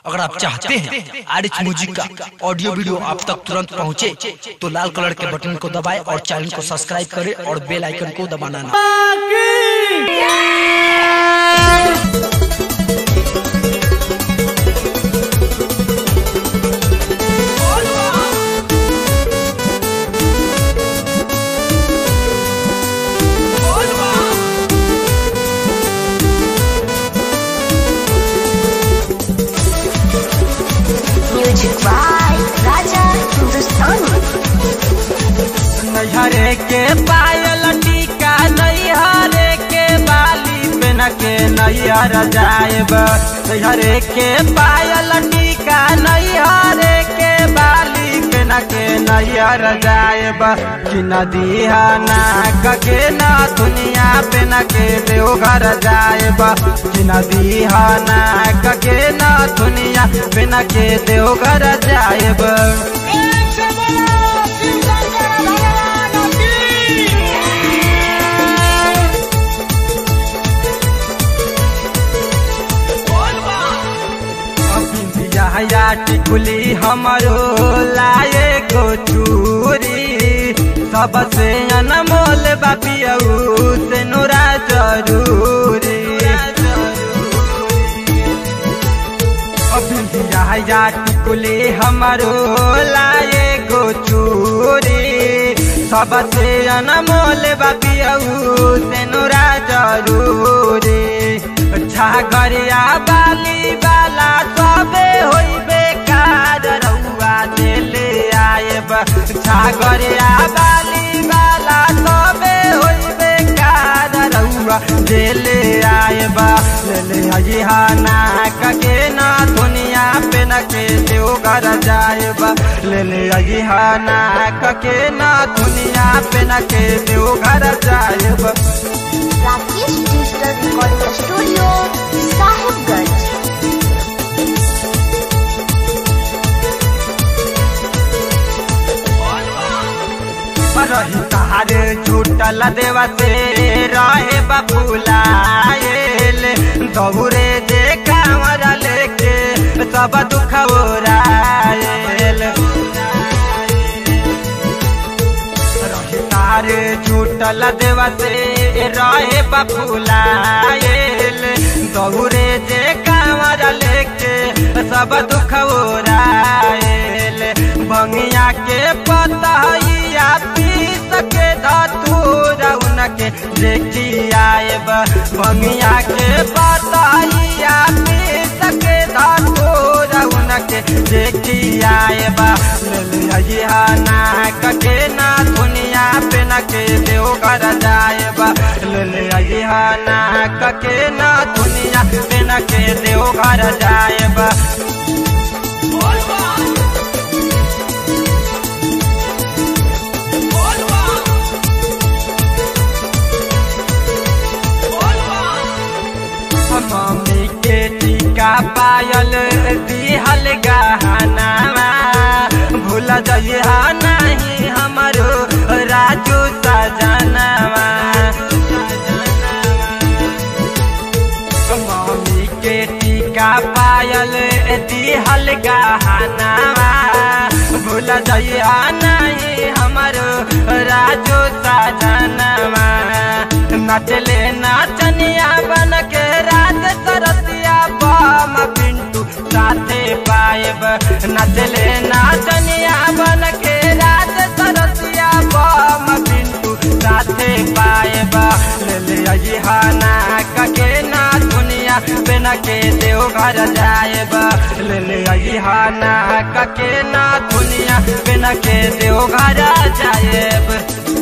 अगर आप चाहते हैं आरिच म्यूजिक का ऑडियो वीडियो आप तक तुरंत पहुंचे, तो लाल कलर के बटन को दबाएं और चैनल को सब्सक्राइब करें और बेल आइकन को दबाना ना। राजा हिंदुस्तानी नैहरे के पायल टीका नैहरे के बाली पेन के नैहर जाएब। नैहरे के पायल टीका नैहरे के बाली पेन के नैहर जाएब। कि नदिया नाक के न दुनिया पेन के देवघर जाएब। कि नदिया नाक के न दुनिया पेन के देवघर जाएब। टिकुली हमरो लाए को चूरी सबसे अनमोल बापियऊ से नोरा जरूरी। अभिया टिकुली हमरो लाए को चूरी सबसे अनमोल बापियऊ से नोरा जरूरी। छागरिया बाली बाला सबे होई बेकार रउआ दिले आएब। छागरिया बाली बाला सबे होई बेकार रउआ दिले आएब। ले अजिहा नाक के ना दुनिया पे न के देवघर जाएब। ले अजिहा नाक के ना दुनिया पे न के देवघर जाएब। Rakesh digital recording studio Sahibganj. रही तारे छूटल देवा से रहे बबुलाएल दौरे जे कांवर लेके सब दुख ओराएल। तारे छूटल देवा से रहे बबुलाएल दौरे जे कांवर लेके सब दुख ओराएल। भंगिया के पतहिया पीस के धतूर उनके देखी आएब। भंगिया के पतहिया पीस के धतूर उनके देखी आएब। अजिहा नाक के ना दुनिया पे न के देवघर जाएब। अजिहा नाक के ना दुनिया पे न के देवघर जाएब। मम्मी के टीका पायल दिहल गहनावा भूल जइहा नहीं हमरो राजू सजनवा। मम्मी के टीका पायल दिहल गहनावा भूल जइहा नहीं हमरो राजू सजनवा। नचले नाचनिया बन के रात सरसिया बम पिंटू साथे पाएब। नचले नाचनिया बन के रात सरसिया बम पिंटू साथे पाएब। ले अजिहा नाक के ना दुनिया पे न के देवघर जाएब। ले अजिहा नाक के ना दुनिया पे न के देवघर जाएब।